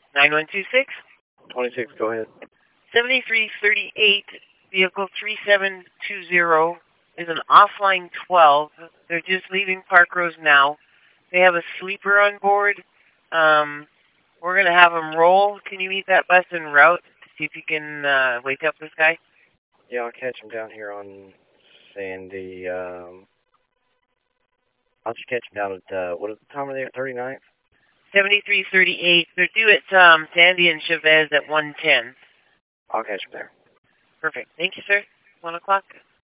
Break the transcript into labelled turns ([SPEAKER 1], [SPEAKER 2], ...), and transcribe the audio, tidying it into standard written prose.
[SPEAKER 1] 9126.
[SPEAKER 2] 26, go ahead.
[SPEAKER 1] 7338, vehicle 3720 is an offline 12. They're just leaving Parkrose now. They have a sleeper on board. We're going to have them roll. Can you meet that bus en route to see if you can wake up this guy?
[SPEAKER 2] Yeah, I'll catch him down here on Sandy. I'll just catch him down at, what is the time are they at, 39th?
[SPEAKER 1] 7338. They're due at Sandy and Chavez at 1:10.
[SPEAKER 2] I'll catch him there.
[SPEAKER 1] Perfect. Thank you, sir. 1 o'clock.